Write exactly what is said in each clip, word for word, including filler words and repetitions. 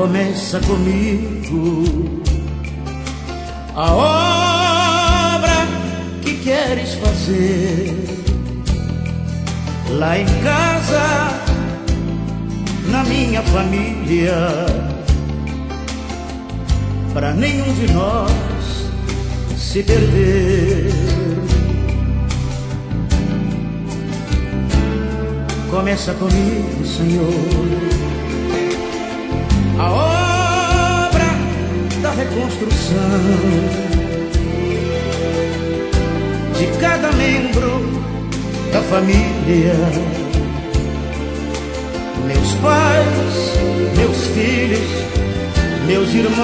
Começa comigo a obra que queres fazer lá em casa, na minha família, pra nenhum de nós se perder. Começa comigo, Senhor, a obra da reconstrução de cada membro da família, meus pais, meus filhos, meus irmãos.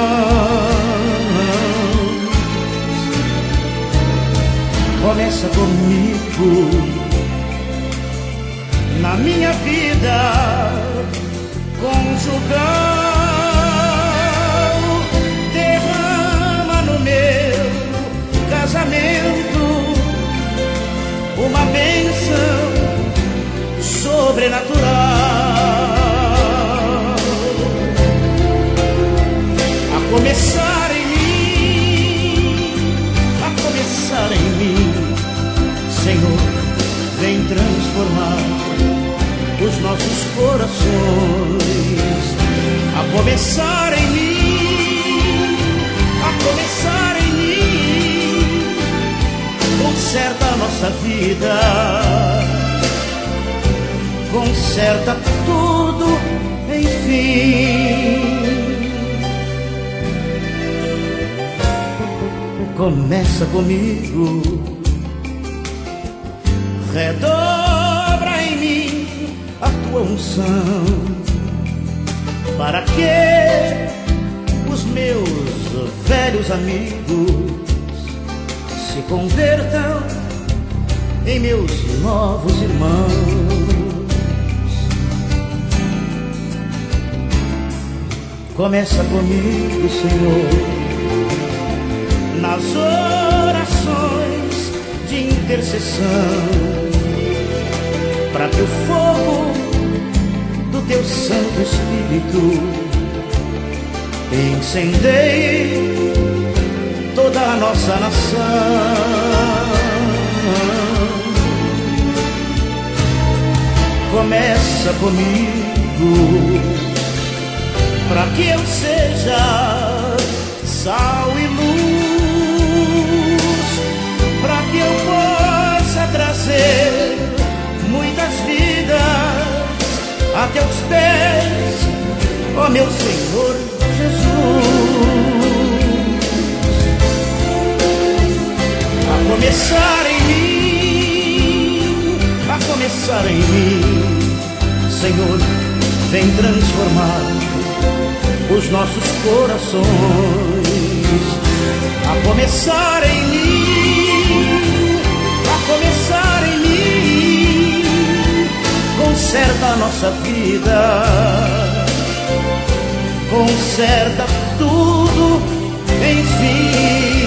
Começa comigo na minha vida conjugal, derrama no meu casamento uma bênção sobrenatural. A começar em mim, a começar em mim, Senhor, vem transformar os nossos corações. A começar em mim, a começar em mim, conserta a nossa vida, conserta tudo, enfim. Começa comigo, redobra em mim a tua unção, para que os meus velhos amigos se convertam em meus novos irmãos. Começa comigo, Senhor, nas orações de intercessão, para que o fogo do teu Santo Espírito incendeie toda a nossa nação. Começa comigo, para que eu seja sal e luz, para que eu possa trazer muitas vidas a teus pés, ó meu Senhor Jesus. A começar em mim, a começar em mim, Senhor, vem transformar os nossos corações. A começar em mim, a começar em mim, conserta a nossa vida, conserta tudo, enfim.